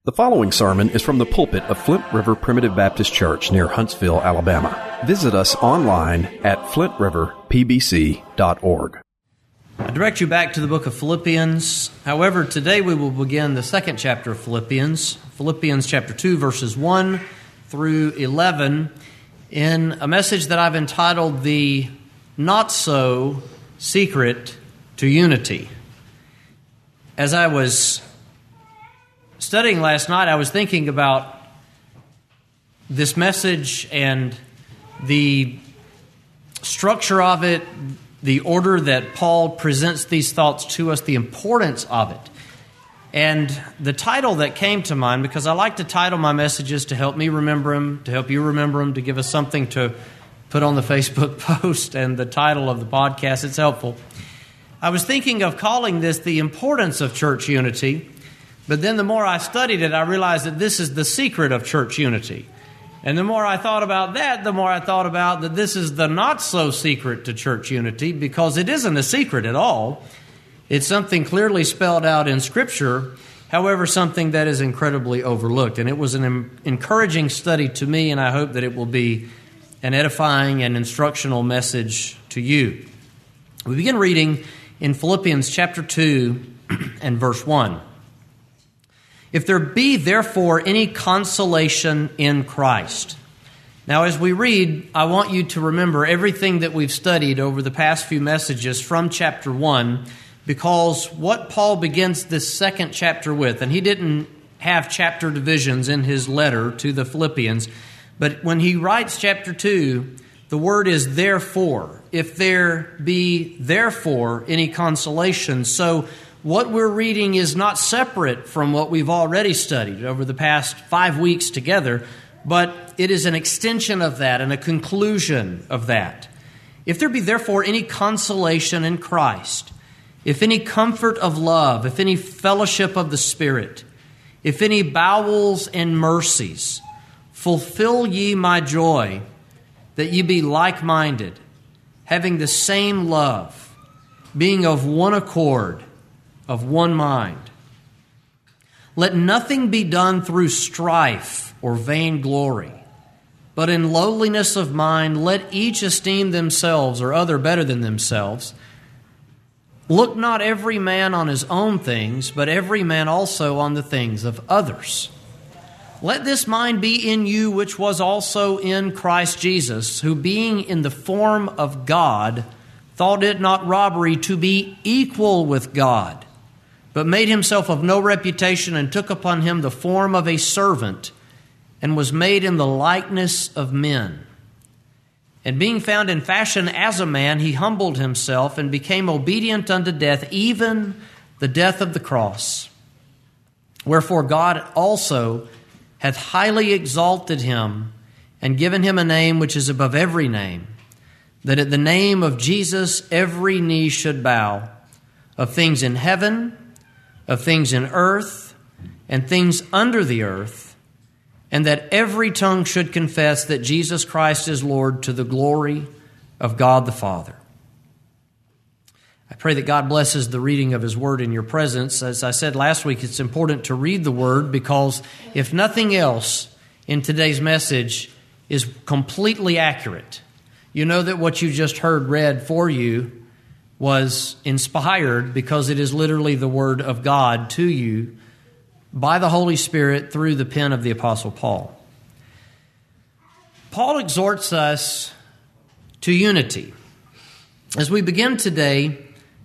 The following sermon is from the pulpit of Flint River Primitive Baptist Church near Huntsville, Alabama. Visit us online at flintriverpbc.org. I direct you back to the book of Philippians. However, today we will begin the second chapter of Philippians, Philippians chapter 2, verses 1 through 11, in a message that I've entitled The Not-So-Secret to Unity. As I was studying last night, I was thinking about this message and the structure of it, the order that Paul presents these thoughts to us, the importance of it. And the title that came to mind, because I like to title my messages to help me remember them, to help you remember them, to give us something to put on the Facebook post and the title of the podcast, it's helpful. I was thinking of calling this The Importance of Church Unity, but then the more I studied it, I realized that this is the secret of church unity. And the more I thought about that, the more I thought about that this is the not-so-secret to church unity, because it isn't a secret at all. It's something clearly spelled out in Scripture, however, something that is incredibly overlooked. And it was an encouraging study to me, and I hope that it will be an edifying and instructional message to you. We begin reading in Philippians chapter 2 and verse 1. If there be therefore any consolation in Christ. Now as we read, I want you to remember everything that we've studied over the past few messages from chapter 1, because what Paul begins this second chapter with, and he didn't have chapter divisions in his letter to the Philippians, but when he writes chapter 2, the word is therefore. If there be therefore any consolation. So what we're reading is not separate from what we've already studied over the past 5 weeks together, but it is an extension of that and a conclusion of that. If there be therefore any consolation in Christ, if any comfort of love, if any fellowship of the Spirit, if any bowels and mercies, fulfill ye my joy, that ye be like-minded, having the same love, being of one accord, of one mind. Let nothing be done through strife or vainglory, but in lowliness of mind let each esteem themselves or other better than themselves. Look not every man on his own things, but every man also on the things of others. Let this mind be in you which was also in Christ Jesus, who being in the form of God, thought it not robbery to be equal with God, but made himself of no reputation, and took upon him the form of a servant, and was made in the likeness of men. And being found in fashion as a man, he humbled himself, and became obedient unto death, even the death of the cross. Wherefore God also hath highly exalted him, and given him a name which is above every name, that at the name of Jesus every knee should bow, of things in heaven, of things in earth, and things under the earth, and that every tongue should confess that Jesus Christ is Lord, to the glory of God the Father. I pray that God blesses the reading of His Word in your presence. As I said last week, it's important to read the Word, because if nothing else in today's message is completely accurate, you know that what you just heard read for you was inspired, because it is literally the Word of God to you by the Holy Spirit through the pen of the Apostle Paul. Paul exhorts us to unity. As we begin today,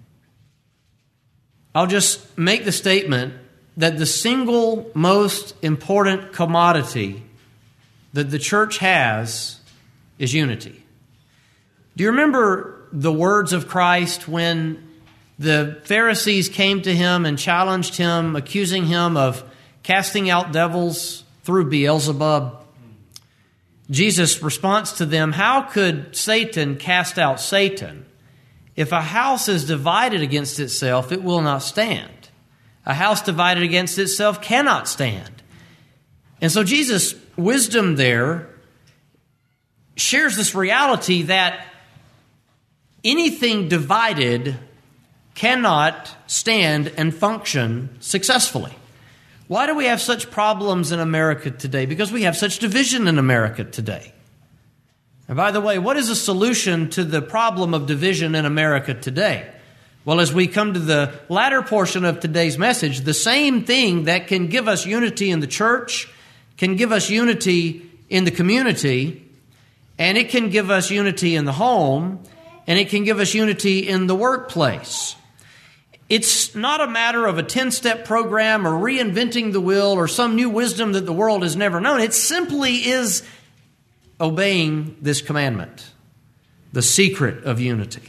I'll just make the statement that the single most important commodity that the church has is unity. Do you remember the words of Christ when the Pharisees came to him and challenged him, accusing him of casting out devils through Beelzebub? Jesus' response to them, how could Satan cast out Satan? If a house is divided against itself, it will not stand. A house divided against itself cannot stand. And so Jesus' wisdom there shares this reality that anything divided cannot stand and function successfully. Why do we have such problems in America today? Because we have such division in America today. And by the way, what is the solution to the problem of division in America today? Well, as we come to the latter portion of today's message, the same thing that can give us unity in the church can give us unity in the community, and it can give us unity in the home, and it can give us unity in the workplace. It's not a matter of a 10-step program or reinventing the wheel or some new wisdom that the world has never known. It simply is obeying this commandment, the secret of unity.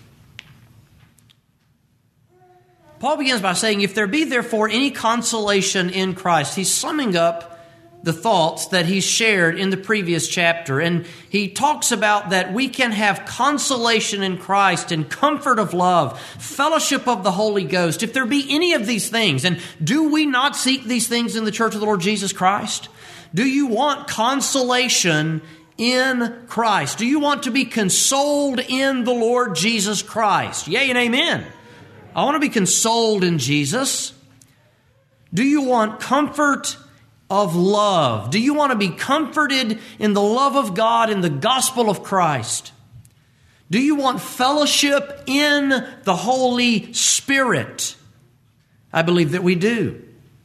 Paul begins by saying, if there be therefore any consolation in Christ, he's summing up the thoughts that he shared in the previous chapter. And he talks about that we can have consolation in Christ and comfort of love, fellowship of the Holy Ghost. If there be any of these things, and do we not seek these things in the church of the Lord Jesus Christ? Do you want consolation in Christ? Do you want to be consoled in the Lord Jesus Christ? Yea and amen. I want to be consoled in Jesus. Do you want comfort of love? Do you want to be comforted in the love of God, in the gospel of Christ? Do you want fellowship in the Holy Spirit? I believe that we do.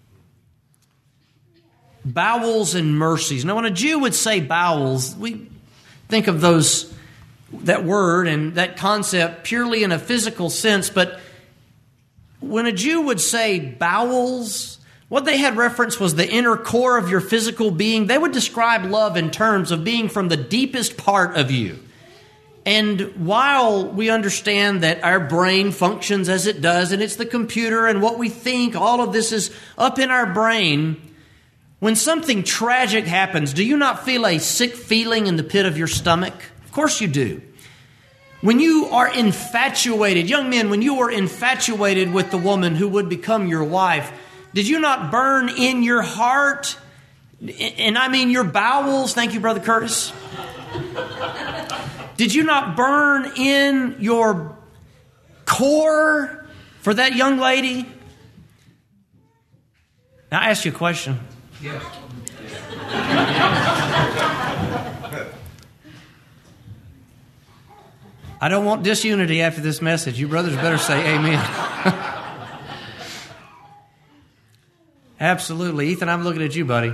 Bowels and mercies. Now, when a Jew would say bowels, we think of that word and that concept purely in a physical sense, but when a Jew would say bowels, what they had reference was the inner core of your physical being. They would describe love in terms of being from the deepest part of you. And while we understand that our brain functions as it does, and it's the computer and what we think, all of this is up in our brain, when something tragic happens, do you not feel a sick feeling in the pit of your stomach? Of course you do. When you are infatuated, young men, when you were infatuated with the woman who would become your wife, did you not burn in your heart, and I mean your bowels? Thank you, Brother Curtis. Did you not burn in your core for that young lady? Now, I ask you a question. Yes. I don't want disunity after this message. You brothers better say amen. Absolutely. Ethan, I'm looking at you, buddy.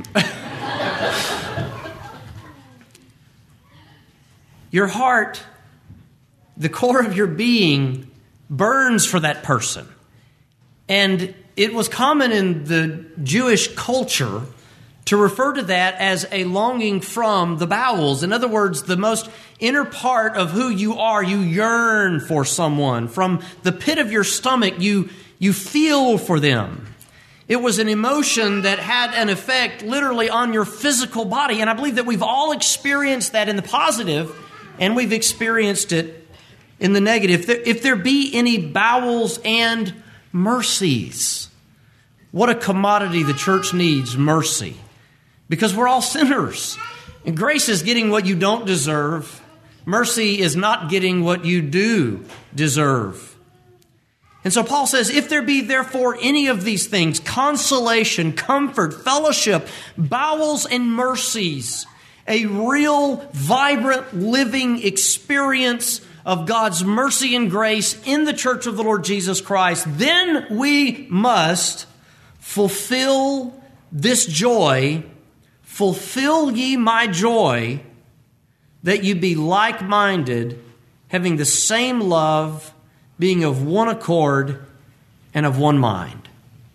Your heart, the core of your being, burns for that person. And it was common in the Jewish culture to refer to that as a longing from the bowels. In other words, the most inner part of who you are, you yearn for someone. From the pit of your stomach, you feel for them. It was an emotion that had an effect literally on your physical body. And I believe that we've all experienced that in the positive, and we've experienced it in the negative. If there be any bowels and mercies, what a commodity the church needs, mercy. Because we're all sinners. And grace is getting what you don't deserve. Mercy is not getting what you do deserve. And so Paul says, if there be therefore any of these things, consolation, comfort, fellowship, bowels and mercies, a real, vibrant, living experience of God's mercy and grace in the church of the Lord Jesus Christ, then we must fulfill this joy. Fulfill ye my joy, that you be like-minded, having the same love, being of one accord and of one mind.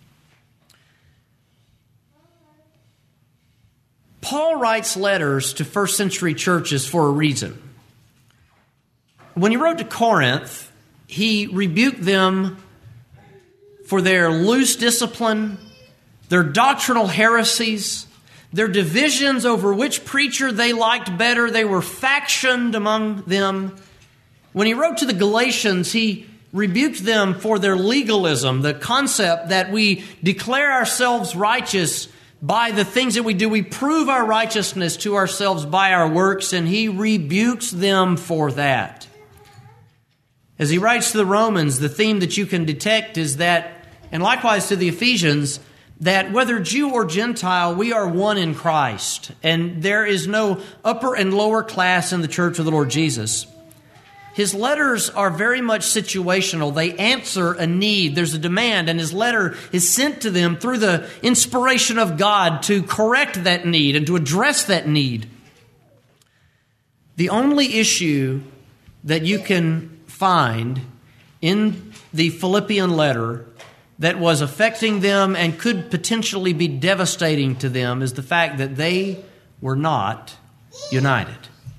Paul writes letters to first century churches for a reason. When he wrote to Corinth, he rebuked them for their loose discipline, their doctrinal heresies, their divisions over which preacher they liked better. They were factioned among them. When he wrote to the Galatians, he rebuked them for their legalism, the concept that we declare ourselves righteous by the things that we do. We prove our righteousness to ourselves by our works, and he rebukes them for that. As he writes to the Romans, the theme that you can detect is that, and likewise to the Ephesians, that whether Jew or Gentile, we are one in Christ, and there is no upper and lower class in the church of the Lord Jesus. His letters are very much situational. They answer a need. There's a demand, and his letter is sent to them through the inspiration of God to correct that need and to address that need. The only issue that you can find in the Philippian letter that was affecting them and could potentially be devastating to them is the fact that they were not united.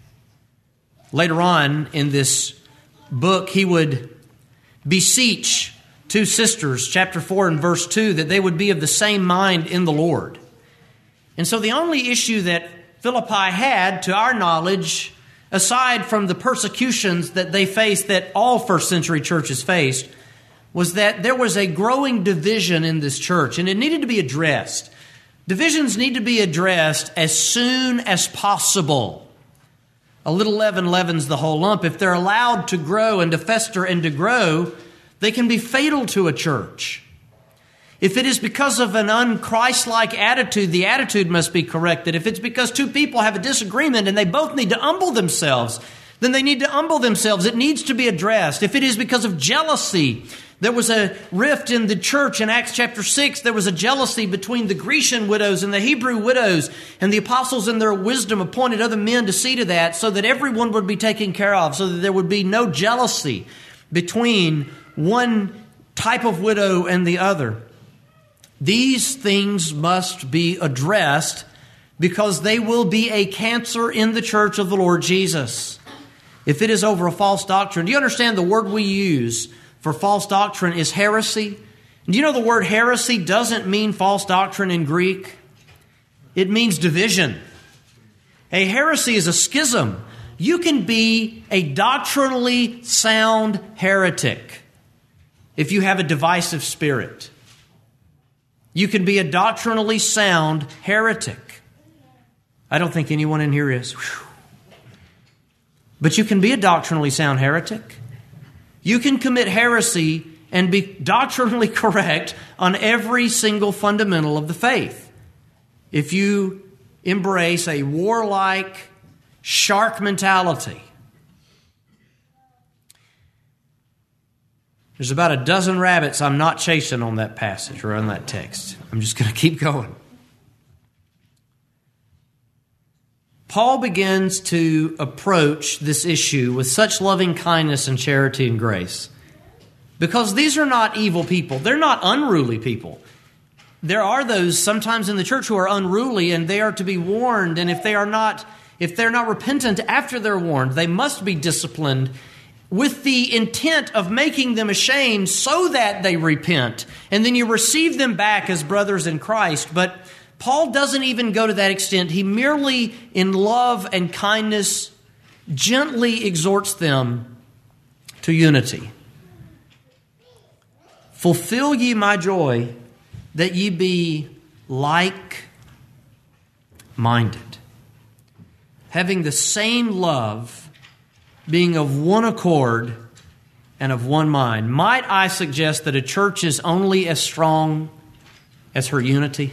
Later on in this book, he would beseech two sisters, chapter 4 and verse 2, that they would be of the same mind in the Lord. And so the only issue that Philippi had, to our knowledge, aside from the persecutions that they faced, that all first century churches faced, was that there was a growing division in this church, and it needed to be addressed. Divisions need to be addressed as soon as possible. A little leaven leavens the whole lump. If they're allowed to grow and to fester and to grow, they can be fatal to a church. If it is because of an un-Christ-like attitude, the attitude must be corrected. If it's because two people have a disagreement and they both need to humble themselves, then they need to humble themselves. It needs to be addressed. If it is because of jealousy, there was a rift in the church in Acts chapter 6. There was a jealousy between the Grecian widows and the Hebrew widows, and the apostles in their wisdom appointed other men to see to that so that everyone would be taken care of, so that there would be no jealousy between one type of widow and the other. These things must be addressed because they will be a cancer in the church of the Lord Jesus. If it is over a false doctrine, do you understand the word we use for false doctrine is heresy? Do you know the word heresy doesn't mean false doctrine in Greek? It means division. A heresy is a schism. You can be a doctrinally sound heretic if you have a divisive spirit. You can be a doctrinally sound heretic. I don't think anyone in here is. Whew. But you can be a doctrinally sound heretic. You can commit heresy and be doctrinally correct on every single fundamental of the faith. If you embrace a warlike, shark mentality. There's about a dozen rabbits I'm not chasing on that passage or on that text. I'm just going to keep going. Paul begins to approach this issue with such loving kindness and charity and grace. Because these are not evil people. They're not unruly people. There are those sometimes in the church who are unruly, and they are to be warned. And if they're not repentant after they're warned, they must be disciplined with the intent of making them ashamed so that they repent. And then you receive them back as brothers in Christ. But Paul doesn't even go to that extent. He merely, in love and kindness, gently exhorts them to unity. Fulfill ye my joy, that ye be like-minded, having the same love, being of one accord and of one mind. Might I suggest that a church is only as strong as her unity?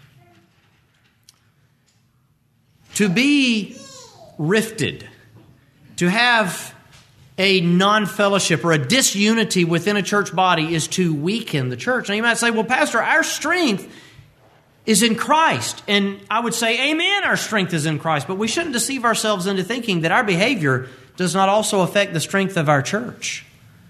To be rifted, to have a non-fellowship or a disunity within a church body is to weaken the church. Now you might say, well, Pastor, our strength is in Christ. And I would say, amen, our strength is in Christ. But we shouldn't deceive ourselves into thinking that our behavior does not also affect the strength of our church.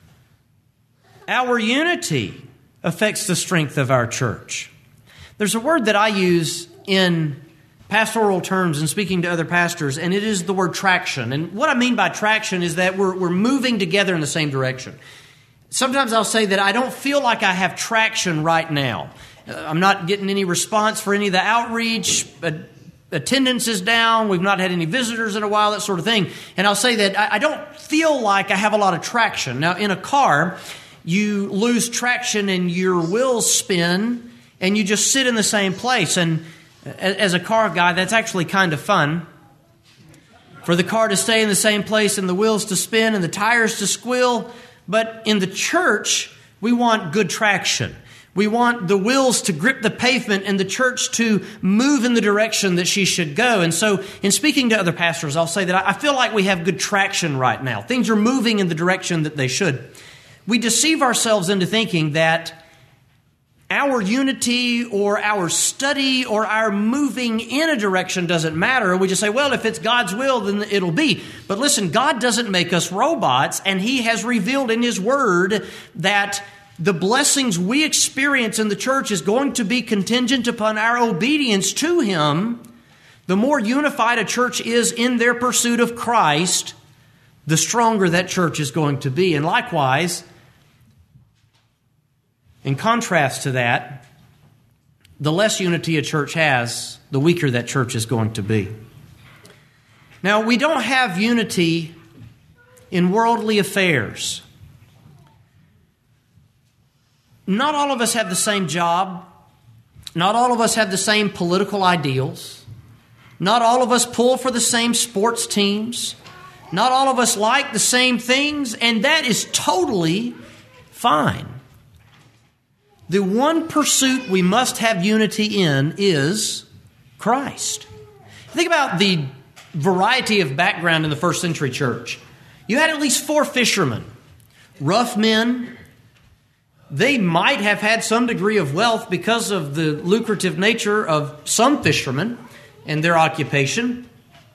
Our unity affects the strength of our church. There's a word that I use in pastoral terms and speaking to other pastors, and it is the word traction. And what I mean by traction is that we're moving together in the same direction. Sometimes I'll say that I don't feel like I have traction right now. I'm not getting any response for any of the outreach. Attendance is down. We've not had any visitors in a while, that sort of thing. And I'll say that I don't feel like I have a lot of traction. Now, in a car, you lose traction and your wheels spin, and you just sit in the same place. And as a car guy, that's actually kind of fun. For the car to stay in the same place and the wheels to spin and the tires to squeal. But in the church, we want good traction. We want the wheels to grip the pavement and the church to move in the direction that she should go. And so in speaking to other pastors, I'll say that I feel like we have good traction right now. Things are moving in the direction that they should. We deceive ourselves into thinking that our unity or our study or our moving in a direction doesn't matter. We just say, well, if it's God's will, then it'll be. But listen, God doesn't make us robots, and He has revealed in His Word that the blessings we experience in the church is going to be contingent upon our obedience to Him. The more unified a church is in their pursuit of Christ, the stronger that church is going to be. And likewise, in contrast to that, the less unity a church has, the weaker that church is going to be. Now, we don't have unity in worldly affairs. Not all of us have the same job. Not all of us have the same political ideals. Not all of us pull for the same sports teams. Not all of us like the same things, and that is totally fine. The one pursuit we must have unity in is Christ. Think about the variety of background in the first century church. You had at least 4 fishermen, rough men. They might have had some degree of wealth because of the lucrative nature of some fishermen and their occupation.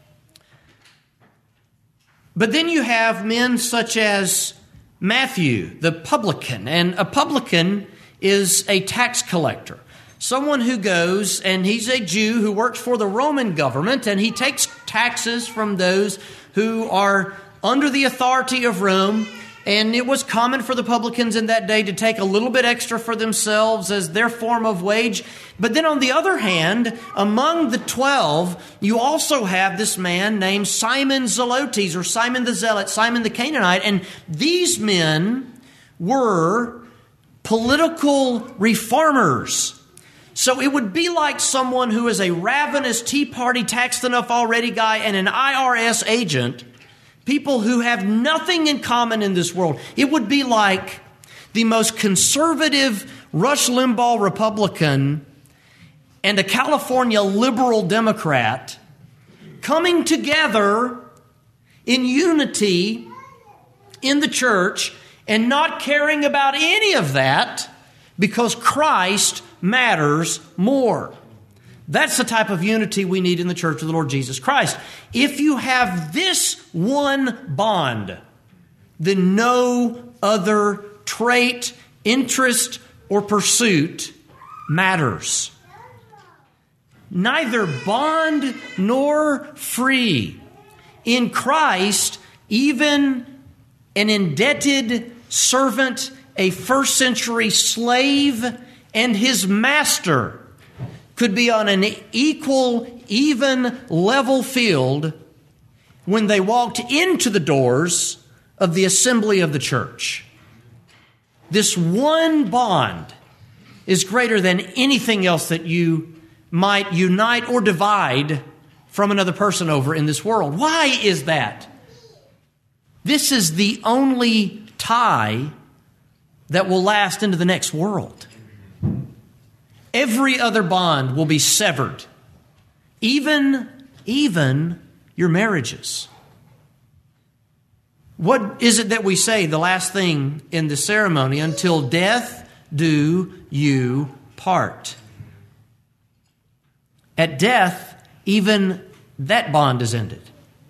But then you have men such as Matthew, the publican. And a publican is a tax collector. Someone who goes, and he's a Jew who works for the Roman government, and he takes taxes from those who are under the authority of Rome. And it was common for the publicans in that day to take a little bit extra for themselves as their form of wage. But then on the other hand, among the 12, you also have this man named Simon Zelotes, or Simon the Zealot, Simon the Canaanite. And these men were political reformers. So it would be like someone who is a ravenous Tea Party taxed enough already guy and an IRS agent, people who have nothing in common in this world. It would be like the most conservative Rush Limbaugh Republican and a California liberal Democrat coming together in unity in the church and not caring about any of that because Christ matters more. That's the type of unity we need in the church of the Lord Jesus Christ. If you have this one bond, then no other trait, interest, or pursuit matters. Neither bond nor free. In Christ, even an indebted servant, a first century slave, and his master could be on an equal, even, level field when they walked into the doors of the assembly of the church. This one bond is greater than anything else that you might unite or divide from another person over in this world. Why is that? This is the only tie that will last into the next world. Every other bond will be severed, even your marriages. What is it that we say, the last thing in the ceremony? Until death do you part. At death, even that bond is ended.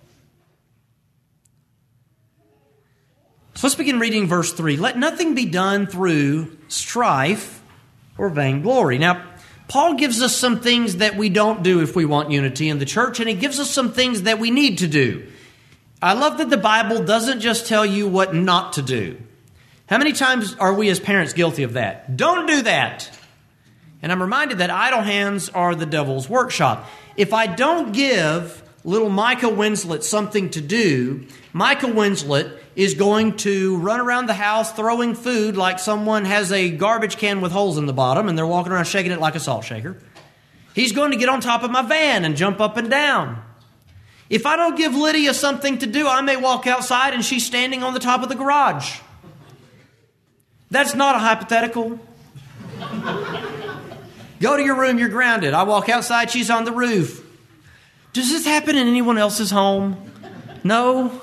So let's begin reading verse 3. Let nothing be done through strife or vainglory. Now, Paul gives us some things that we don't do if we want unity in the church, and he gives us some things that we need to do. I love that the Bible doesn't just tell you what not to do. How many times are we as parents guilty of that? Don't do that. And I'm reminded that idle hands are the devil's workshop. If I don't give little Micah Winslet something to do, Micah Winslet is going to run around the house throwing food like someone has a garbage can with holes in the bottom and they're walking around shaking it like a salt shaker. He's going to get on top of my van and jump up and down. If I don't give Lydia something to do, I may walk outside and she's standing on the top of the garage. That's not a hypothetical. Go to your room, you're grounded. I walk outside, she's on the roof. Does this happen in anyone else's home? No?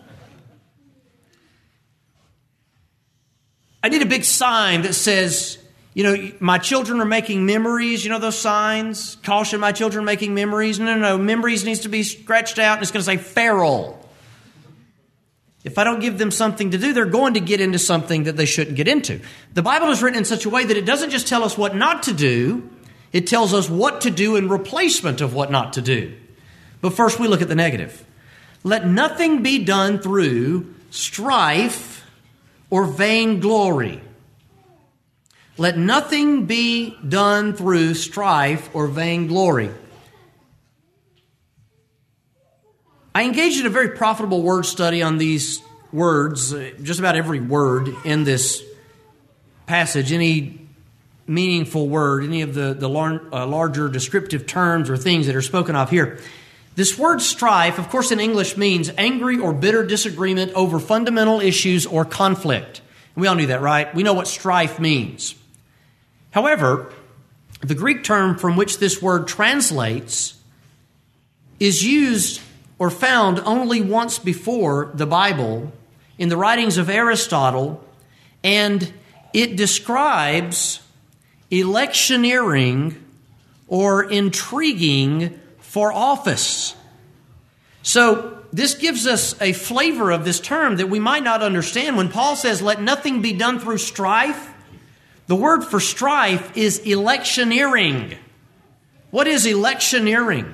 I need a big sign that says, my children are making memories. You know those signs? Caution, my children are making memories. No. Memories needs to be scratched out and it's going to say feral. If I don't give them something to do, they're going to get into something that they shouldn't get into. The Bible is written in such a way that it doesn't just tell us what not to do, it tells us what to do in replacement of what not to do. But first we look at the negative. Let nothing be done through strife or vainglory. Let nothing be done through strife or vainglory. I engaged in a very profitable word study on these words, just about every word in this passage, any meaningful word, any of the larger descriptive terms or things that are spoken of here. This word strife, of course, in English means angry or bitter disagreement over fundamental issues or conflict. And we all knew that, right? We know what strife means. However, the Greek term from which this word translates is used or found only once before the Bible in the writings of Aristotle, and it describes electioneering or intriguing for office. So this gives us a flavor of this term that we might not understand. When Paul says, let nothing be done through strife, the word for strife is electioneering. What is electioneering?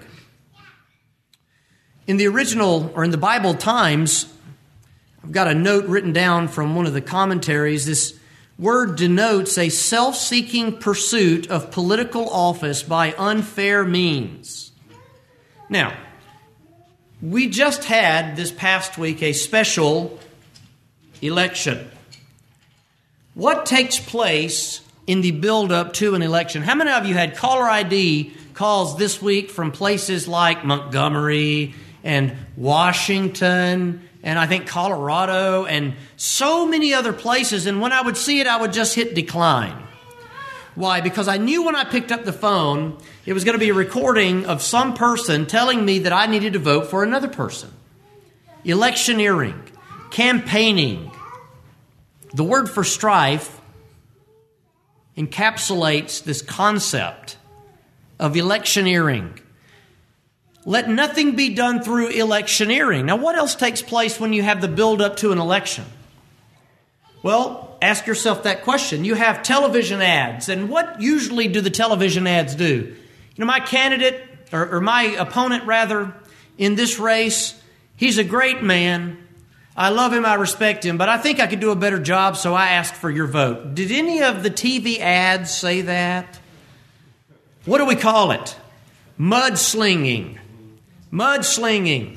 In the original, or in the Bible times, I've got a note written down from one of the commentaries. This word denotes a self-seeking pursuit of political office by unfair means. Now, we just had this past week a special election. What takes place in the build-up to an election? How many of you had caller ID calls this week from places like Montgomery and Washington, and I think Colorado, and so many other places? And when I would see it, I would just hit decline. Why? Because I knew when I picked up the phone, it was going to be a recording of some person telling me that I needed to vote for another person. Electioneering, campaigning. The word for strife encapsulates this concept of electioneering. Let nothing be done through electioneering. Now, what else takes place when you have the build-up to an election? Well, ask yourself that question. You have television ads, and what usually do the television ads do? My candidate, or my opponent rather, in this race, he's a great man. I love him, I respect him, but I think I could do a better job, so I ask for your vote. Did any of the TV ads say that? What do we call it? Mudslinging. Mudslinging.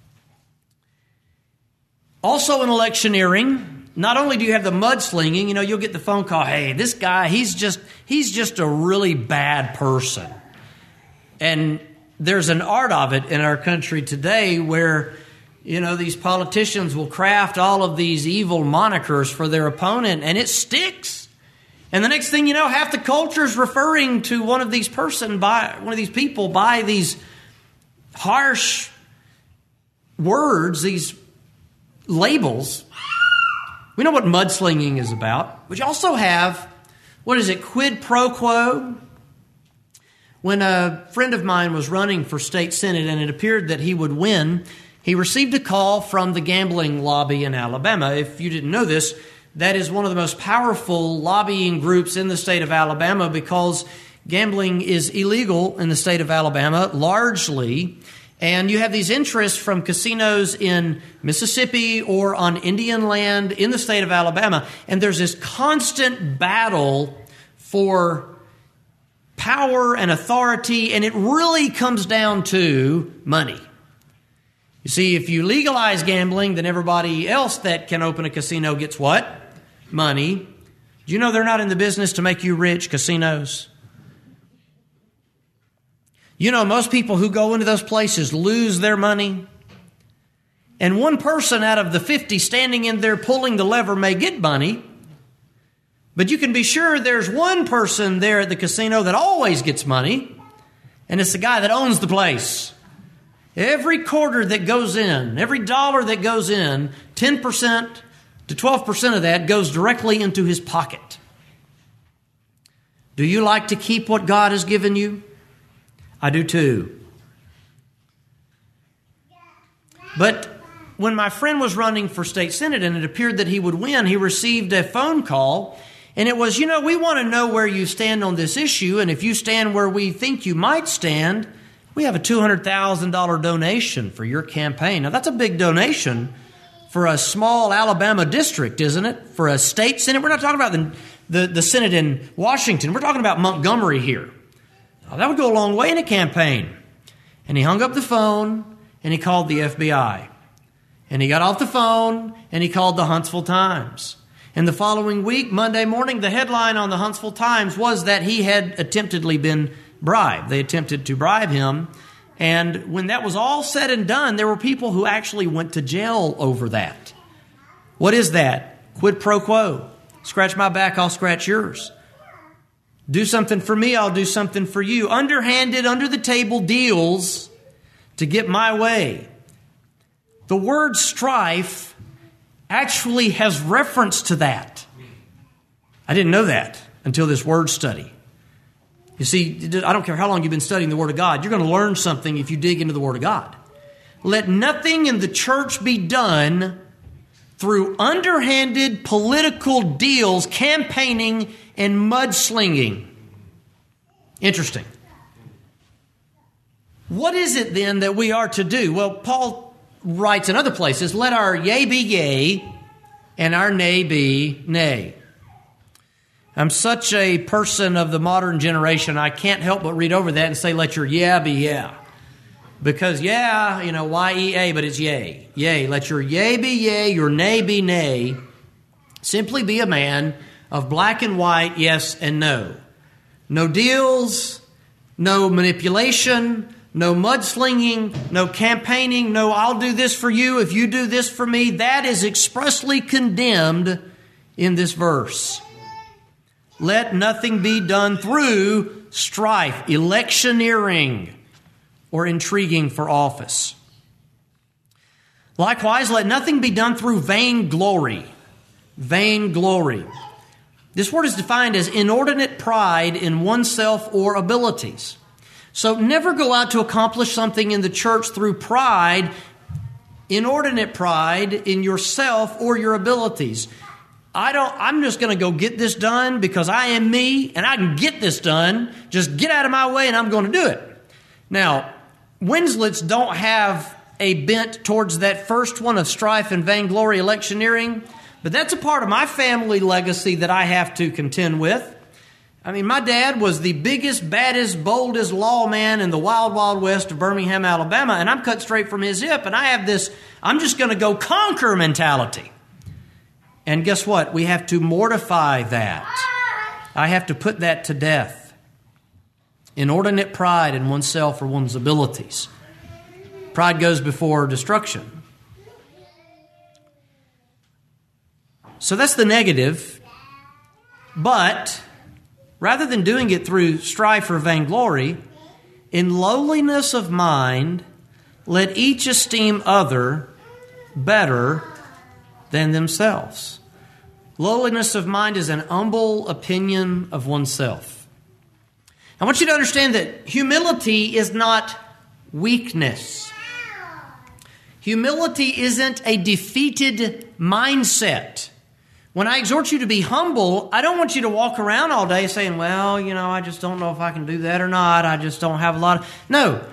Also in electioneering, not only do you have the mudslinging, you'll get the phone call, hey, this guy, he's just a really bad person. And there's an art of it in our country today where, these politicians will craft all of these evil monikers for their opponent, and it sticks. And the next thing you know, half the culture is referring to one of these people by these harsh words, these labels. We know what mudslinging is about. But you also have, quid pro quo? When a friend of mine was running for state senate and it appeared that he would win, he received a call from the gambling lobby in Alabama. If you didn't know this, that is one of the most powerful lobbying groups in the state of Alabama because gambling is illegal in the state of Alabama largely. And you have these interests from casinos in Mississippi or on Indian land in the state of Alabama. And there's this constant battle for power and authority, and it really comes down to money. You see, if you legalize gambling, then everybody else that can open a casino gets what? Money. Do you know they're not in the business to make you rich, casinos? Most people who go into those places lose their money. And one person out of the 50 standing in there pulling the lever may get money. But you can be sure there's one person there at the casino that always gets money, and it's the guy that owns the place. Every quarter that goes in, every dollar that goes in, 10% to 12% of that goes directly into his pocket. Do you like to keep what God has given you? I do too. But when my friend was running for state senate and it appeared that he would win, he received a phone call. And it was, we want to know where you stand on this issue. And if you stand where we think you might stand, we have a $200,000 donation for your campaign. Now, that's a big donation for a small Alabama district, isn't it? For a state senate. We're not talking about the Senate in Washington. We're talking about Montgomery here. Now, that would go a long way in a campaign. And he hung up the phone and he called the FBI. And he got off the phone and he called the Huntsville Times. And the following week, Monday morning, the headline on the Huntsville Times was that he had attemptedly been bribed. They attempted to bribe him. And when that was all said and done, there were people who actually went to jail over that. What is that? Quid pro quo. Scratch my back, I'll scratch yours. Do something for me, I'll do something for you. Underhanded, under the table deals to get my way. The word strife actually has reference to that. I didn't know that until this word study. You see, I don't care how long you've been studying the Word of God, you're going to learn something if you dig into the Word of God. Let nothing in the church be done through underhanded political deals, campaigning, and mudslinging. Interesting. What is it then that we are to do? Well, Paul writes in other places, let our yea be yea and our nay be nay. I'm such a person of the modern generation, I can't help but read over that and say, let your yeah be yeah. Because yeah, Y-E-A, but it's yea. Yea, let your yea be yea, your nay be nay. Simply be a man of black and white, yes and no. No deals, no manipulation, no mudslinging, no campaigning, no I'll do this for you if you do this for me. That is expressly condemned in this verse. Let nothing be done through strife, electioneering, or intriguing for office. Likewise, let nothing be done through vainglory. Vainglory. This word is defined as inordinate pride in oneself or abilities. So never go out to accomplish something in the church through pride, inordinate pride in yourself or your abilities. I'm just going to go get this done because I am me and I can get this done. Just get out of my way and I'm going to do it. Now, Winslets don't have a bent towards that first one of strife and vainglory, electioneering, but that's a part of my family legacy that I have to contend with. I mean, my dad was the biggest, baddest, boldest lawman in the wild, wild west of Birmingham, Alabama, and I'm cut straight from his hip, and I have this, I'm just going to go conquer mentality. And guess what? We have to mortify that. I have to put that to death. Inordinate pride in oneself or one's abilities. Pride goes before destruction. So that's the negative, but rather than doing it through strife or vainglory, in lowliness of mind, let each esteem other better than themselves. Lowliness of mind is an humble opinion of oneself. I want you to understand that humility is not weakness. Humility isn't a defeated mindset. When I exhort you to be humble, I don't want you to walk around all day saying, well, I just don't know if I can do that or not. I just don't have a lot of... No.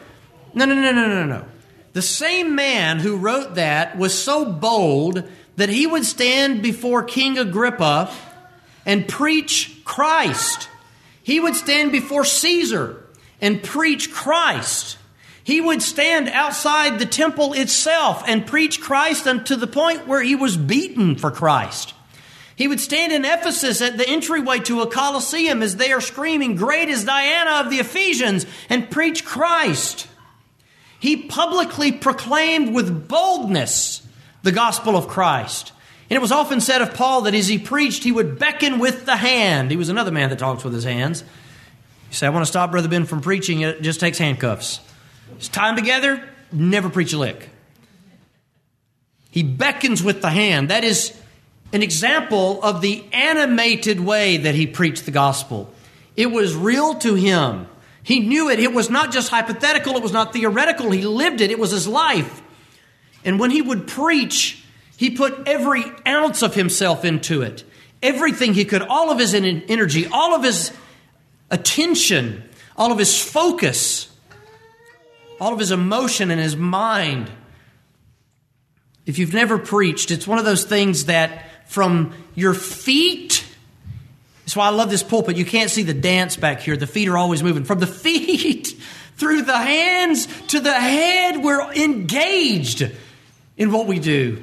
The same man who wrote that was so bold that he would stand before King Agrippa and preach Christ. He would stand before Caesar and preach Christ. He would stand outside the temple itself and preach Christ to the point where he was beaten for Christ. He would stand in Ephesus at the entryway to a Colosseum as they are screaming, "Great is Diana of the Ephesians," and preach Christ. He publicly proclaimed with boldness the gospel of Christ. And it was often said of Paul that as he preached, he would beckon with the hand. He was another man that talks with his hands. You say, I want to stop Brother Ben from preaching. It just takes handcuffs. It's time together, never preach a lick. He beckons with the hand. That is an example of the animated way that he preached the gospel. It was real to him. He knew it. It was not just hypothetical. It was not theoretical. He lived it. It was his life. And when he would preach, he put every ounce of himself into it. Everything he could, all of his energy, all of his attention, all of his focus, all of his emotion and his mind. If you've never preached, it's one of those things that from your feet, that's why I love this pulpit. You can't see the dance back here. The feet are always moving. From the feet through the hands to the head, we're engaged in what we do.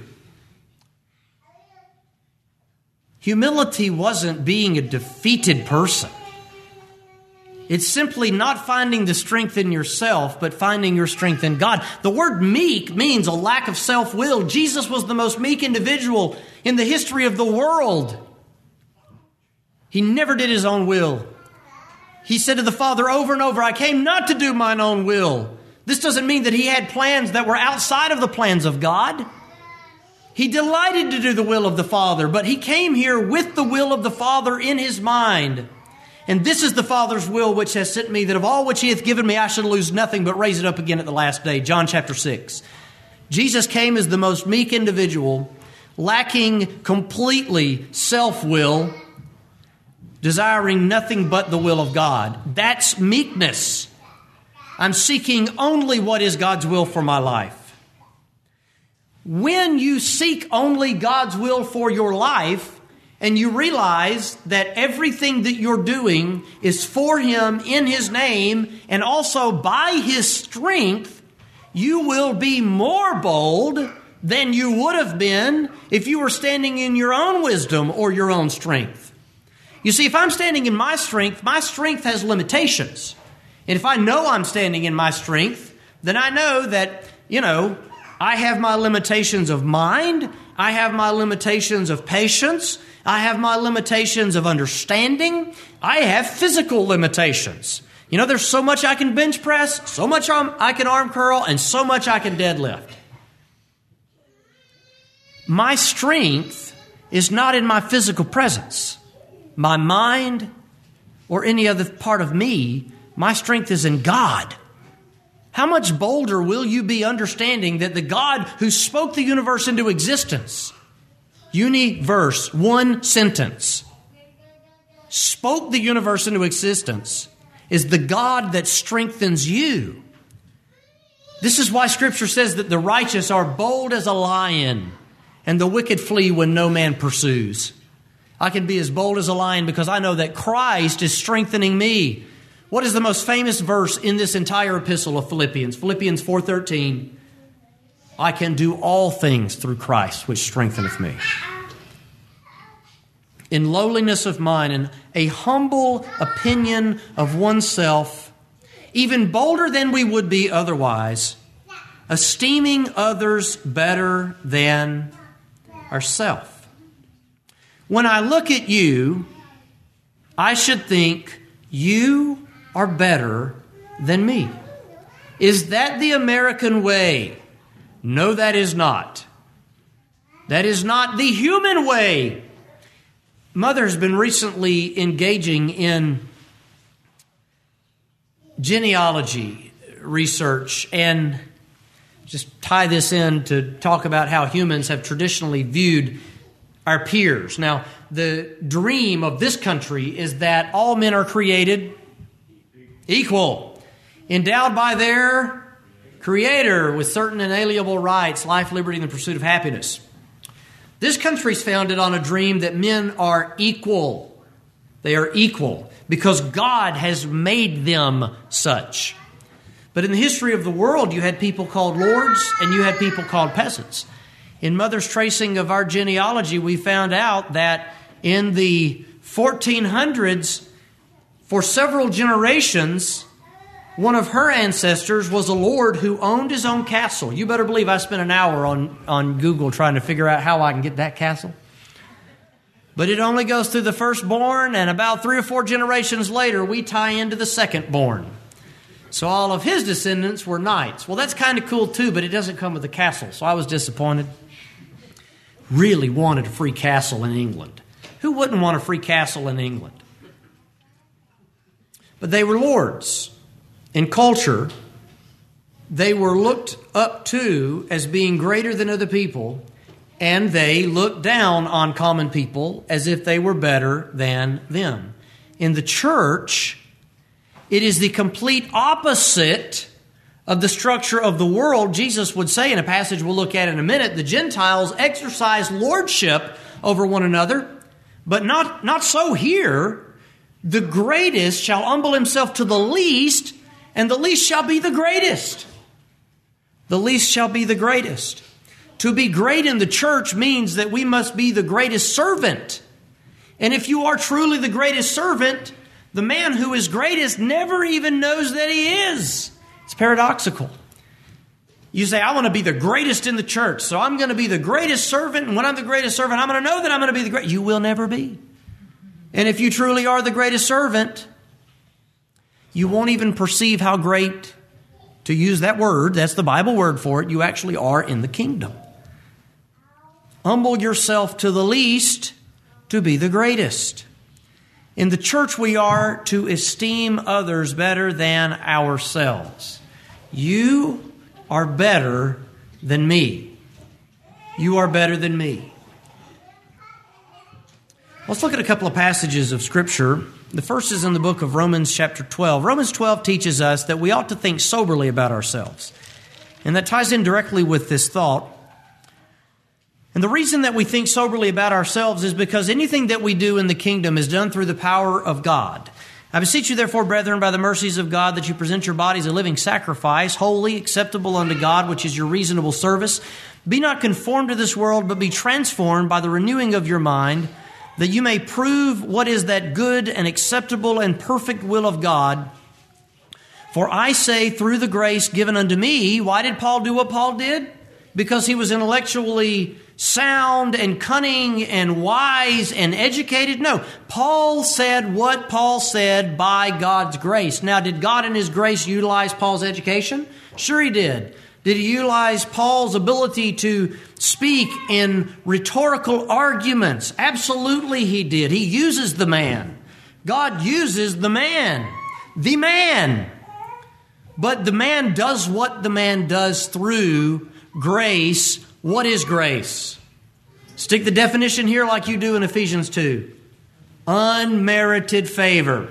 Humility wasn't being a defeated person. It's simply not finding the strength in yourself, but finding your strength in God. The word meek means a lack of self-will. Jesus was the most meek individual in the history of the world. He never did his own will. He said to the Father over and over, I came not to do mine own will. This doesn't mean that he had plans that were outside of the plans of God. He delighted to do the will of the Father, but he came here with the will of the Father in his mind. And this is the Father's will which has sent me, that of all which he hath given me I should lose nothing, but raise it up again at the last day. John chapter 6. Jesus came as the most meek individual, lacking completely self-will, desiring nothing but the will of God. That's meekness. I'm seeking only what is God's will for my life. When you seek only God's will for your life, and you realize that everything that you're doing is for Him in His name and also by His strength, you will be more bold than you would have been if you were standing in your own wisdom or your own strength. You see, if I'm standing in my strength has limitations. And if I know I'm standing in my strength, then I know that, I have my limitations of mind. I have my limitations of patience. I have my limitations of understanding. I have physical limitations. There's so much I can bench press, so much I can arm curl, and so much I can deadlift. My strength is not in my physical presence, my mind, or any other part of me. My strength is in God. How much bolder will you be understanding that the God who spoke the universe into existence, universe, one sentence, spoke the universe into existence, is the God that strengthens you. This is why Scripture says that the righteous are bold as a lion, and the wicked flee when no man pursues. I can be as bold as a lion because I know that Christ is strengthening me. What is the most famous verse in this entire epistle of Philippians? Philippians 4:13. I can do all things through Christ, which strengtheneth me. In lowliness of mind and a humble opinion of oneself, even bolder than we would be otherwise, esteeming others better than ourselves. When I look at you, I should think you are better than me. Is that the American way? No, that is not. That is not the human way. Mother's been recently engaging in genealogy research and just tie this in to talk about how humans have traditionally viewed our peers. Now, the dream of this country is that all men are created equal, endowed by their Creator with certain inalienable rights, life, liberty, and the pursuit of happiness. This country is founded on a dream that men are equal. They are equal because God has made them such. But in the history of the world, you had people called lords and you had people called peasants. In Mother's tracing of our genealogy, we found out that in the 1400s, for several generations, One of her ancestors was a lord who owned his own castle. You better believe I spent an hour on Google trying to figure out how I can get that castle. But it only goes through the firstborn, and about 3 or 4 generations later, we tie into the secondborn. So all of his descendants were knights. Well, that's kind of cool too, but it doesn't come with a castle. So I was disappointed. Really wanted a free castle in England. Who wouldn't want a free castle in England? But they were lords. In culture, they were looked up to as being greater than other people, and they looked down on common people as if they were better than them. In the church, it is the complete opposite of the structure of the world. Jesus would say in a passage we'll look at in a minute, the Gentiles exercise lordship over one another, but not so here. The greatest shall humble himself to the least, and the least shall be the greatest. The least shall be the greatest. To be great in the church means that we must be the greatest servant. And if you are truly the greatest servant, the man who is greatest never even knows that he is. It's paradoxical. You say, I want to be the greatest in the church, so I'm going to be the greatest servant, and when I'm the greatest servant, I'm going to know that I'm going to be the greatest. You will never be. And if you truly are the greatest servant, you won't even perceive how great, to use that word, that's the Bible word for it, you actually are in the kingdom. Humble yourself to the least to be the greatest. In the church, we are to esteem others better than ourselves. You are better than me. You are better than me. Let's look at a couple of passages of Scripture. The first is in the book of Romans chapter 12. Romans 12 teaches us that we ought to think soberly about ourselves. And that ties in directly with this thought. And the reason that we think soberly about ourselves is because anything that we do in the kingdom is done through the power of God. I beseech you, therefore, brethren, by the mercies of God, that you present your bodies a living sacrifice, holy, acceptable unto God, which is your reasonable service. Be not conformed to this world, but be transformed by the renewing of your mind, that you may prove what is that good and acceptable and perfect will of God. For I say, through the grace given unto me. Why did Paul do what Paul did? Because he was intellectually sound and cunning and wise and educated? No. Paul said what Paul said by God's grace. Now, did God in His grace utilize Paul's education? Sure He did. Did He utilize Paul's ability to speak in rhetorical arguments? Absolutely He did. He uses the man. God uses the man. The man. But the man does what the man does through grace. What is grace? Stick the definition here like you do in Ephesians 2. Unmerited favor.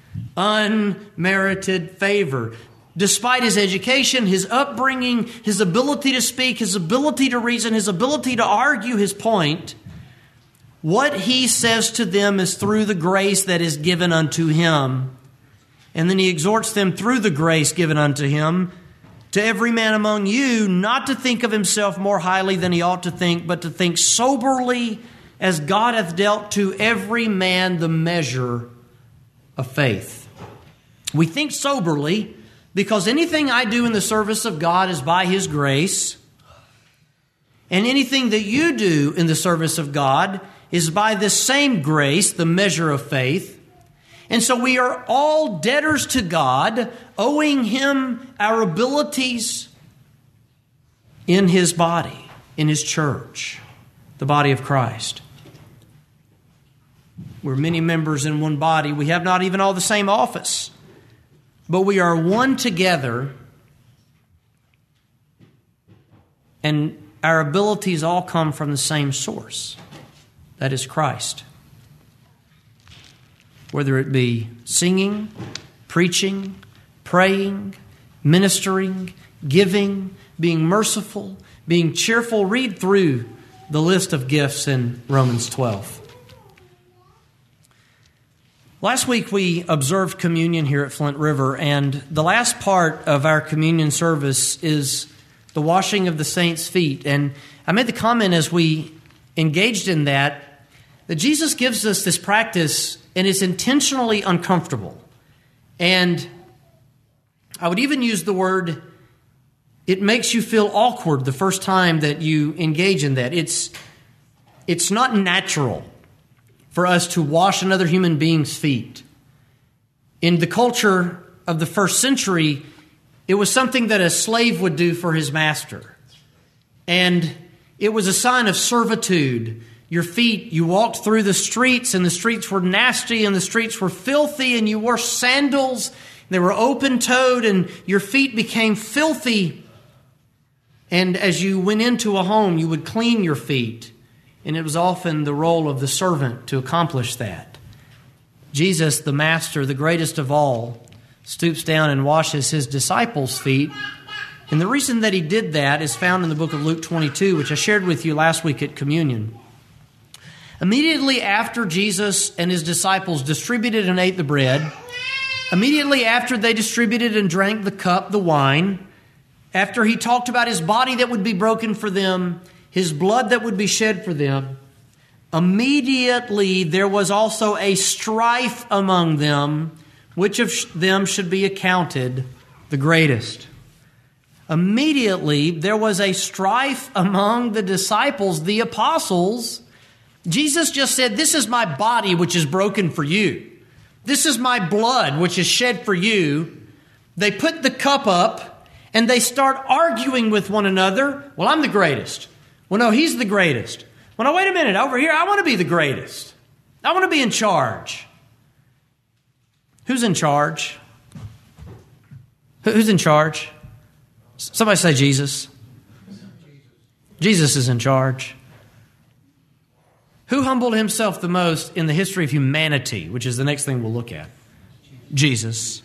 Unmerited favor. Despite his education, his upbringing, his ability to speak, his ability to reason, his ability to argue his point, what he says to them is through the grace that is given unto him. And then he exhorts them through the grace given unto him, to every man among you not to think of himself more highly than he ought to think, but to think soberly as God hath dealt to every man the measure of faith. We think soberly because anything I do in the service of God is by His grace, and anything that you do in the service of God is by this same grace, the measure of faith. And so we are all debtors to God, owing Him our abilities in His body, in His church, the body of Christ. We're many members in one body. We have not even all the same office, but we are one together, and our abilities all come from the same source. That is Christ. Whether it be singing, preaching, praying, ministering, giving, being merciful, being cheerful. Read through the list of gifts in Romans 12. Last week we observed communion here at Flint River, and the last part of our communion service is the washing of the saints' feet. And I made the comment as we engaged in that Jesus gives us this practice, and it's intentionally uncomfortable. And I would even use the word, it makes you feel awkward the first time that you engage in that. It's not natural for us to wash another human being's feet. In the culture of the first century, it was something that a slave would do for his master. And it was a sign of servitude. Your feet, you walked through the streets, and the streets were nasty, and the streets were filthy, and you wore sandals. They were open-toed, and your feet became filthy. And as you went into a home, you would clean your feet. And it was often the role of the servant to accomplish that. Jesus, the Master, the greatest of all, stoops down and washes his disciples' feet. And the reason that he did that is found in the book of Luke 22, which I shared with you last week at communion. Immediately after Jesus and his disciples distributed and ate the bread, immediately after they distributed and drank the cup, the wine, after he talked about his body that would be broken for them, his blood that would be shed for them, immediately there was also a strife among them, which of them should be accounted the greatest. Immediately there was a strife among the disciples, the apostles. Jesus just said, this is my body which is broken for you. This is my blood which is shed for you. They put the cup up and they start arguing with one another. Well, I'm the greatest. Well, no, he's the greatest. Well, no, wait a minute. Over here, I want to be the greatest. I want to be in charge. Who's in charge? Who's in charge? Somebody say Jesus. Jesus is in charge. Who humbled himself the most in the history of humanity, which is the next thing we'll look at? Jesus.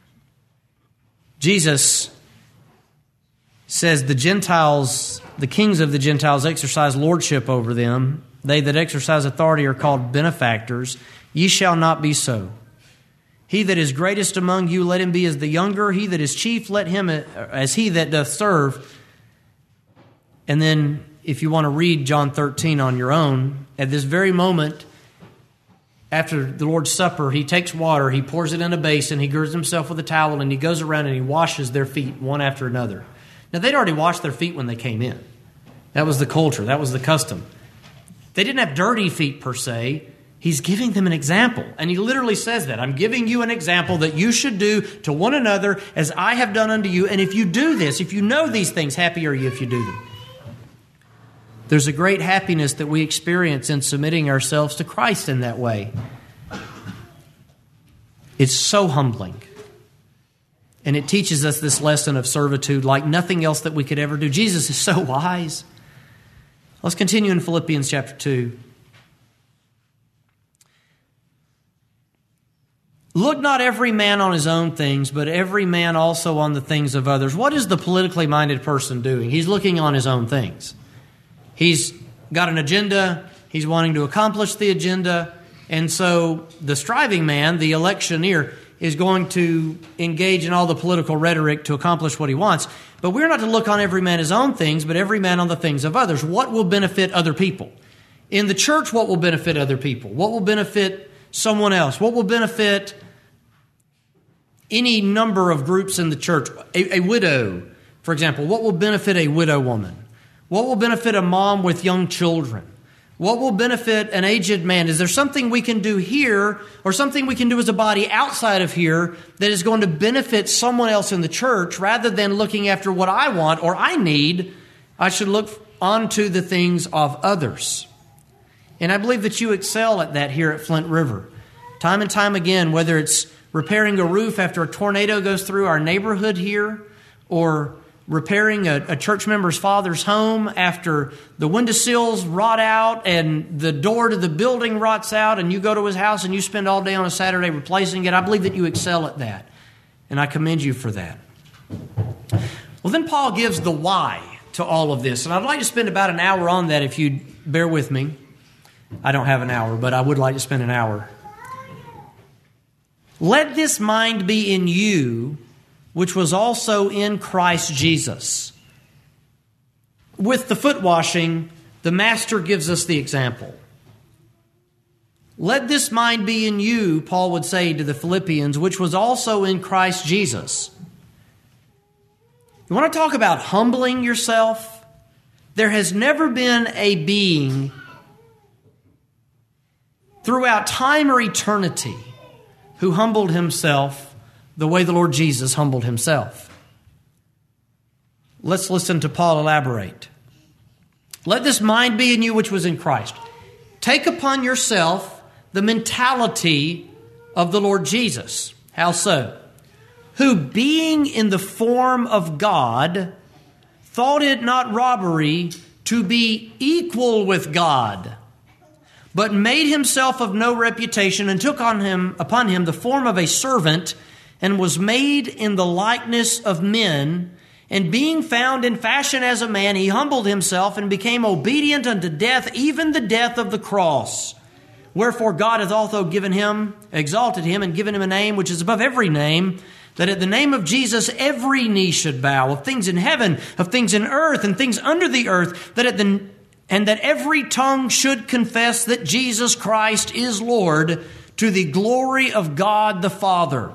Jesus says the Gentiles, the kings of the Gentiles exercise lordship over them. They that exercise authority are called benefactors. Ye shall not be so. He that is greatest among you, let him be as the younger. He that is chief, let him as he that doth serve. And then, if you want to read John 13 on your own, at this very moment, after the Lord's Supper, he takes water, he pours it in a basin, he girds himself with a towel, and he goes around and he washes their feet one after another. Now, they'd already washed their feet when they came in. That was the culture. That was the custom. They didn't have dirty feet per se. He's giving them an example. And he literally says that. I'm giving you an example that you should do to one another as I have done unto you. And if you do this, if you know these things, happy are you if you do them. There's a great happiness that we experience in submitting ourselves to Christ in that way. It's so humbling. And it teaches us this lesson of servitude like nothing else that we could ever do. Jesus is so wise. Let's continue in Philippians chapter 2. Look not every man on his own things, but every man also on the things of others. What is the politically minded person doing? He's looking on his own things. He's got an agenda. He's wanting to accomplish the agenda. And so the striving man, the electioneer, is going to engage in all the political rhetoric to accomplish what he wants. But we're not to look on every man his own things, but every man on the things of others. What will benefit other people? In the church, what will benefit other people? What will benefit someone else? What will benefit any number of groups in the church? A widow, for example. What will benefit a widow woman? What will benefit a mom with young children? What will benefit an aged man? Is there something we can do here or something we can do as a body outside of here that is going to benefit someone else in the church rather than looking after what I want or I need? I should look onto the things of others. And I believe that you excel at that here at Flint River. Time and time again, whether it's repairing a roof after a tornado goes through our neighborhood here, or repairing a church member's father's home after the windowsills rot out and the door to the building rots out, and you go to his house and you spend all day on a Saturday replacing it. I believe that you excel at that, and I commend you for that. Well, then Paul gives the why to all of this, and I'd like to spend about an hour on that if you'd bear with me. I don't have an hour, but I would like to spend an hour. Let this mind be in you, which was also in Christ Jesus. With the foot washing, the Master gives us the example. Let this mind be in you, Paul would say to the Philippians, which was also in Christ Jesus. You want to talk about humbling yourself? There has never been a being throughout time or eternity who humbled himself the way the Lord Jesus humbled himself. Let's listen to Paul elaborate. Let this mind be in you which was in Christ. Take upon yourself the mentality of the Lord Jesus. How so? Who, being in the form of God, thought it not robbery to be equal with God, but made himself of no reputation, and took upon him the form of a servant, and was made in the likeness of men. And being found in fashion as a man, he humbled himself and became obedient unto death, even the death of the cross. Wherefore God hath also exalted him, and given him a name which is above every name, that at the name of Jesus every knee should bow, of things in heaven, of things in earth, and things under the earth, and that every tongue should confess that Jesus Christ is Lord, to the glory of God the Father.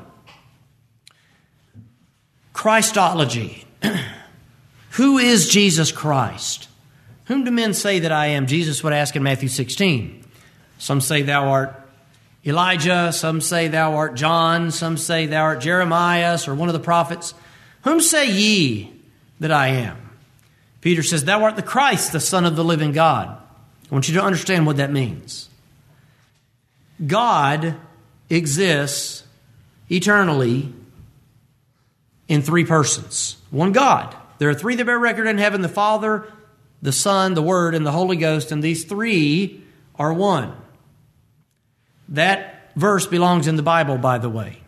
Christology. Who is Jesus Christ? Whom do men say that I am? Jesus would ask in Matthew 16. Some say thou art Elijah, some say thou art John, some say thou art Jeremiah, or one of the prophets. Whom say ye that I am? Peter says, thou art the Christ, the Son of the living God. I want you to understand what that means. God exists eternally in three persons. One God. There are three that bear record in heaven, the Father, the Son, the Word, and the Holy Ghost, and these three are one. That verse belongs in the Bible, by the way.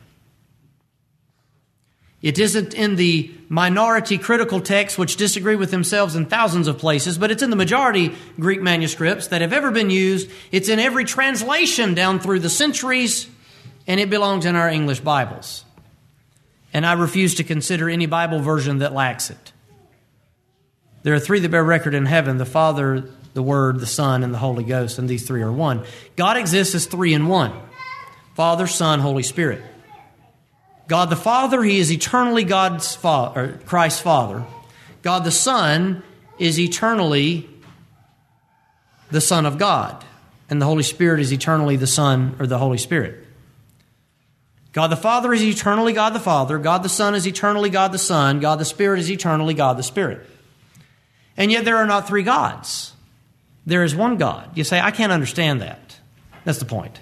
It isn't in the minority critical texts which disagree with themselves in thousands of places, but it's in the majority Greek manuscripts that have ever been used. It's in every translation down through the centuries, and it belongs in our English Bibles. And I refuse to consider any Bible version that lacks it. There are three that bear record in heaven, the Father, the Word, the Son, and the Holy Ghost, and these three are one. God exists as three in one. Father, Son, Holy Spirit. God the Father, He is eternally God's Father, Christ's Father. God the Son is eternally the Son of God. And the Holy Spirit is eternally the Son or the Holy Spirit. God the Father is eternally God the Father. God the Son is eternally God the Son. God the Spirit is eternally God the Spirit. And yet there are not three gods. There is one God. You say, I can't understand that. That's the point.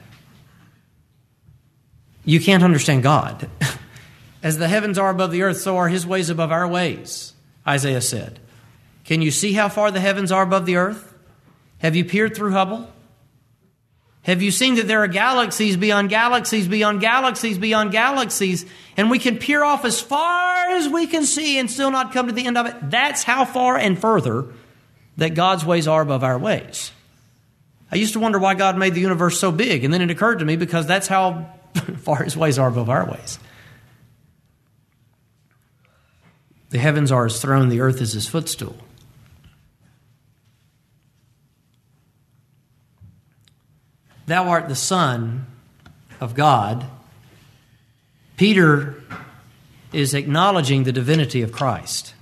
You can't understand God. As the heavens are above the earth, so are His ways above our ways, Isaiah said. Can you see how far the heavens are above the earth? Have you peered through Hubble? Have you seen that there are galaxies beyond galaxies beyond galaxies beyond galaxies, and we can peer off as far as we can see and still not come to the end of it? That's how far and further that God's ways are above our ways. I used to wonder why God made the universe so big, and then it occurred to me because that's how far His ways are above our ways. The heavens are His throne, the earth is His footstool. Thou art the Son of God. Peter is acknowledging the divinity of Christ,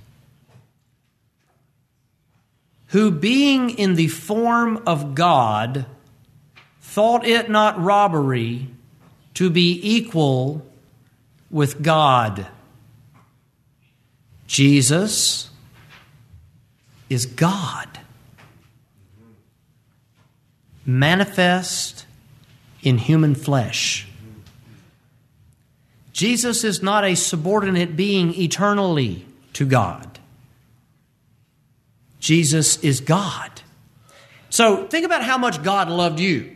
who being in the form of God, thought it not robbery to be equal with God. Jesus is God, manifest in human flesh. Jesus is not a subordinate being eternally to God. Jesus is God. So think about how much God loved you.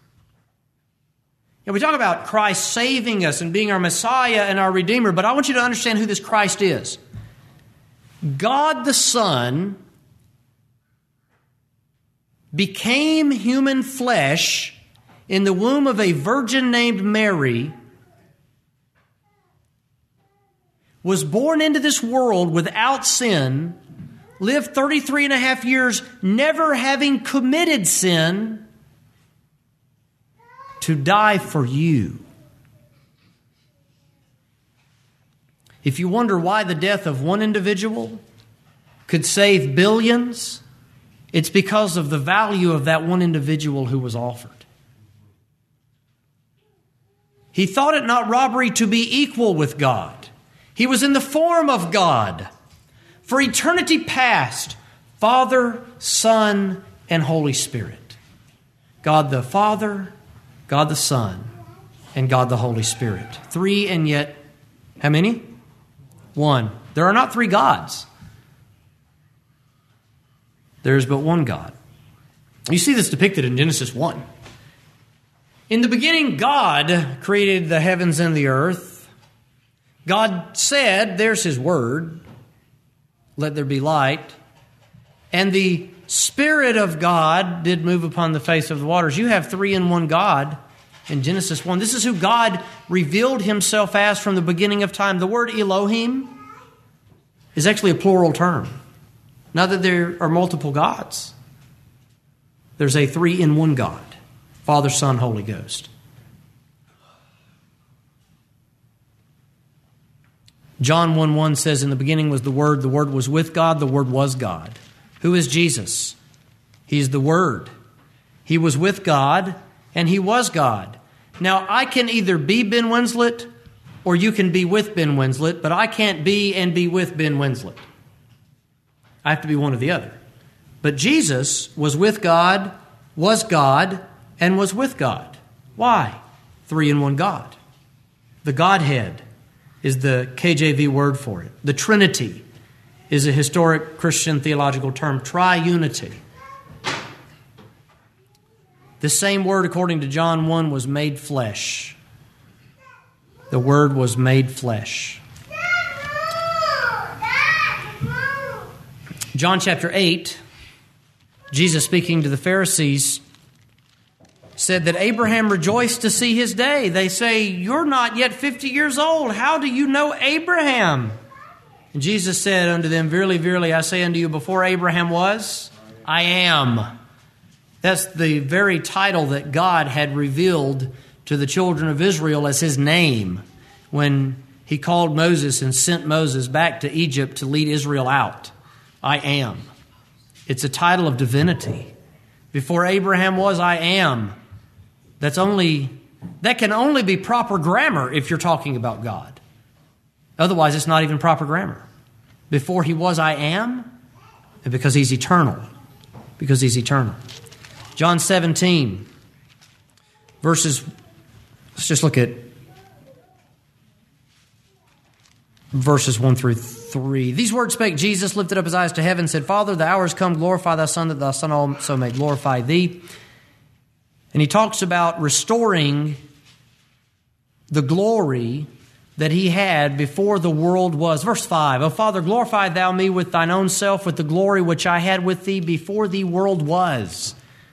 And we talk about Christ saving us and being our Messiah and our Redeemer, but I want you to understand who this Christ is. God the Son became human flesh in the womb of a virgin named Mary, was born into this world without sin, lived 33 and a half years never having committed sin, to die for you. If you wonder why the death of one individual could save billions, it's because of the value of that one individual who was offered. He thought it not robbery to be equal with God. He was in the form of God. For eternity past, Father, Son, and Holy Spirit. God the Father, God the Son, and God the Holy Spirit. Three and yet, how many? One. There are not three gods. There is but one God. You see this depicted in Genesis 1. In the beginning, God created the heavens and the earth. God said, there's His word, let there be light. And the Spirit of God did move upon the face of the waters. You have three in one God in Genesis 1. This is who God revealed Himself as from the beginning of time. The word Elohim is actually a plural term. Not that there are multiple gods. There's a three in one God. Father, Son, Holy Ghost. John 1:1 says, in the beginning was the Word was with God, the Word was God. Who is Jesus? He's the Word. He was with God, and He was God. Now, I can either be Ben Winslet, or you can be with Ben Winslet, but I can't be and be with Ben Winslet. I have to be one or the other. But Jesus was with God, and was with God. Why? Three in one God. The Godhead is the KJV word for it. The Trinity is a historic Christian theological term. Triunity. The same word, according to John 1, was made flesh. The Word was made flesh. John chapter 8, Jesus speaking to the Pharisees said that Abraham rejoiced to see his day. They say, you're not yet 50 years old. How do you know Abraham? And Jesus said unto them, verily, verily, I say unto you, before Abraham was, I am. That's the very title that God had revealed to the children of Israel as His name when He called Moses and sent Moses back to Egypt to lead Israel out. I am. It's a title of divinity. Before Abraham was, I am. That can only be proper grammar if you're talking about God. Otherwise, it's not even proper grammar. Before He was, I am, and because He's eternal. Because He's eternal. John 17, verses, let's just look at verses 1 through 3. These words spake Jesus, lifted up His eyes to heaven, said, Father, the hour is come, glorify Thy Son, that Thy Son also may glorify Thee. And He talks about restoring the glory that He had before the world was. Verse 5, O Father, glorify Thou me with Thine own self, with the glory which I had with Thee before the world was.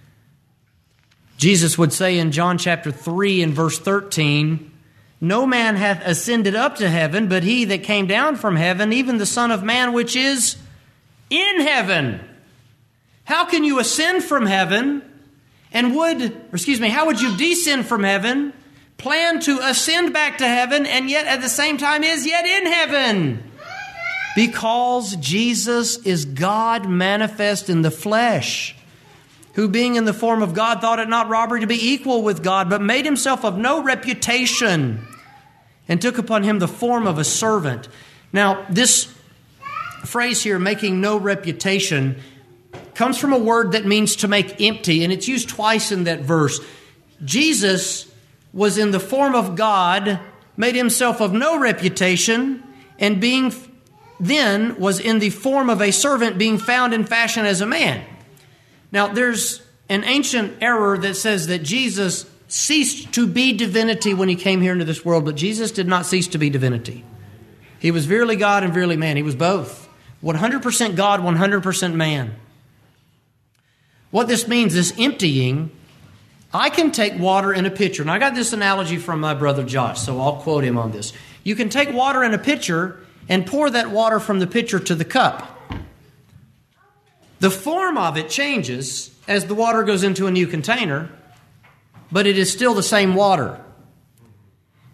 Jesus would say in John chapter 3 and verse 13, no man hath ascended up to heaven, but He that came down from heaven, even the Son of Man which is in heaven. How can you ascend from heaven how would you descend from heaven, plan to ascend back to heaven, and yet at the same time is yet in heaven? Because Jesus is God manifest in the flesh, who being in the form of God thought it not robbery to be equal with God, but made Himself of no reputation, and took upon Him the form of a servant. Now, this phrase here, making no reputation, comes from a word that means to make empty, and it's used twice in that verse. Jesus was in the form of God, made Himself of no reputation, and then was in the form of a servant, being found in fashion as a man. Now, there's an ancient error that says that Jesus ceased to be divinity when He came here into this world, but Jesus did not cease to be divinity. He was verily God and verily man. He was both. 100% God, 100% man. What this means is emptying. I can take water in a pitcher, and I got this analogy from my brother Josh, so I'll quote him on this. You can take water in a pitcher and pour that water from the pitcher to the cup. The form of it changes as the water goes into a new container, but it is still the same water.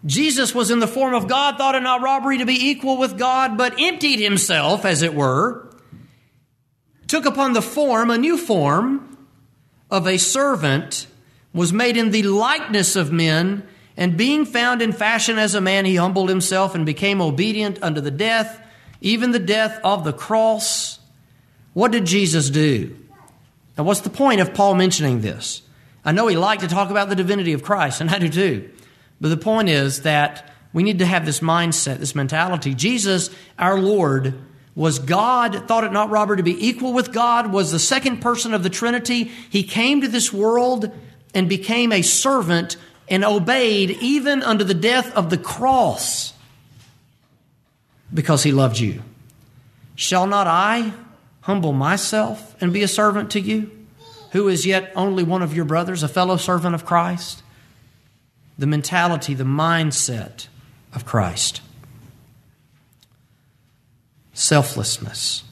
Jesus was in the form of God, thought it not robbery to be equal with God, but emptied himself, as it were, took upon the form, a new form, of a servant, was made in the likeness of men, and being found in fashion as a man, he humbled himself and became obedient unto the death, even the death of the cross. What did Jesus do? Now, what's the point of Paul mentioning this? I know he liked to talk about the divinity of Christ, and I do too. But the point is that we need to have this mindset, this mentality. Jesus, our Lord, was God, thought it not robbery to be equal with God, was the second person of the Trinity. He came to this world and became a servant and obeyed even unto the death of the cross because he loved you. Shall not I humble myself and be a servant to you, who is yet only one of your brothers, a fellow servant of Christ? The mentality, the mindset of Christ. Selflessness.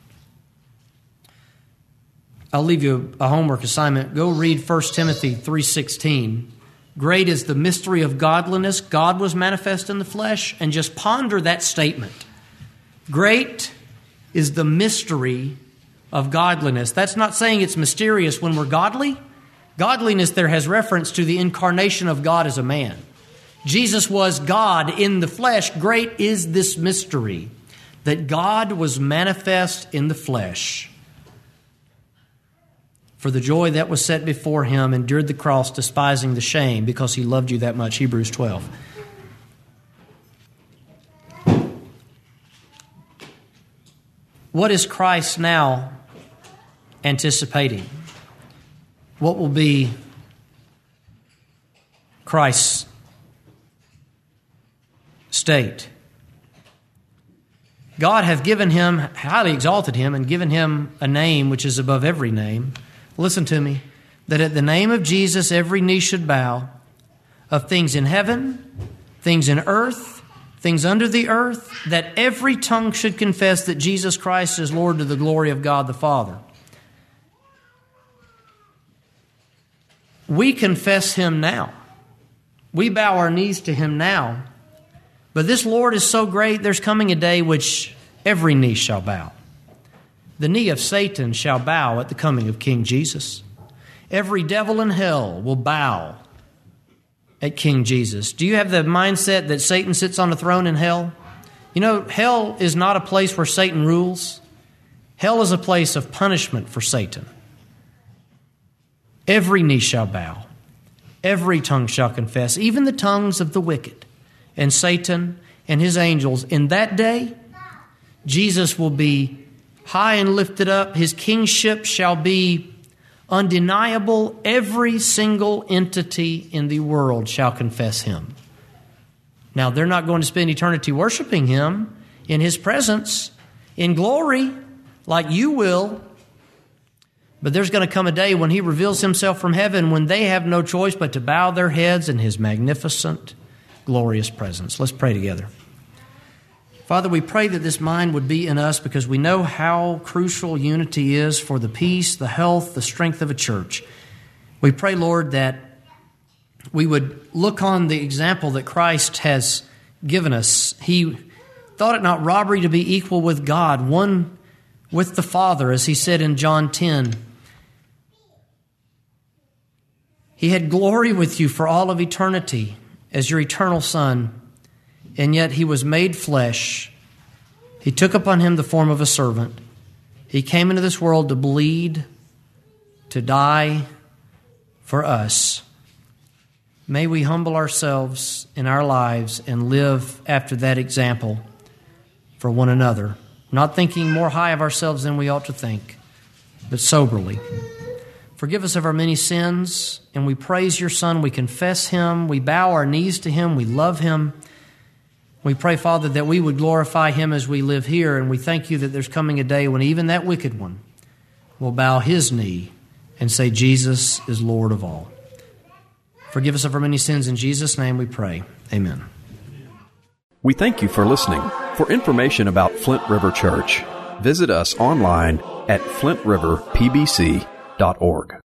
I'll leave you a homework assignment. Go read 1 Timothy 3:16. Great is the mystery of godliness. God was manifest in the flesh. And just ponder that statement. Great is the mystery of godliness. That's not saying it's mysterious when we're godly. Godliness there has reference to the incarnation of God as a man. Jesus was God in the flesh. Great is this mystery, that God was manifest in the flesh. For the joy that was set before him, endured the cross, despising the shame, because he loved you that much. Hebrews 12. What is Christ now anticipating? What will be Christ's state? God hath given him, highly exalted him, and given him a name which is above every name. Listen to me. That at the name of Jesus every knee should bow, of things in heaven, things in earth, things under the earth, that every tongue should confess that Jesus Christ is Lord, to the glory of God the Father. We confess him now. We bow our knees to him now. But this Lord is so great, there's coming a day which every knee shall bow. The knee of Satan shall bow at the coming of King Jesus. Every devil in hell will bow at King Jesus. Do you have the mindset that Satan sits on a throne in hell? You know, hell is not a place where Satan rules. Hell is a place of punishment for Satan. Every knee shall bow. Every tongue shall confess, even the tongues of the wicked and Satan and his angels. In that day, Jesus will be high and lifted up. His kingship shall be undeniable. Every single entity in the world shall confess him. Now, they're not going to spend eternity worshiping him in his presence, in glory, like you will. But there's going to come a day when he reveals himself from heaven, when they have no choice but to bow their heads in his magnificent, glorious presence. Let's pray together. Father, we pray that this mind would be in us, because we know how crucial unity is for the peace, the health, the strength of a church. We pray, Lord, that we would look on the example that Christ has given us. He thought it not robbery to be equal with God, one with the Father, as he said in John 10. He had glory with you for all of eternity as your eternal Son, and yet he was made flesh. He took upon him the form of a servant. He came into this world to bleed, to die for us. May we humble ourselves in our lives and live after that example for one another, not thinking more high of ourselves than we ought to think, but soberly. Forgive us of our many sins, and we praise your Son. We confess him. We bow our knees to him. We love him. We pray, Father, that we would glorify him as we live here, and we thank you that there's coming a day when even that wicked one will bow his knee and say, Jesus is Lord of all. Forgive us of our many sins. In Jesus' name we pray. Amen. We thank you for listening. For information about Flint River Church, visit us online at flintriverpbc.org.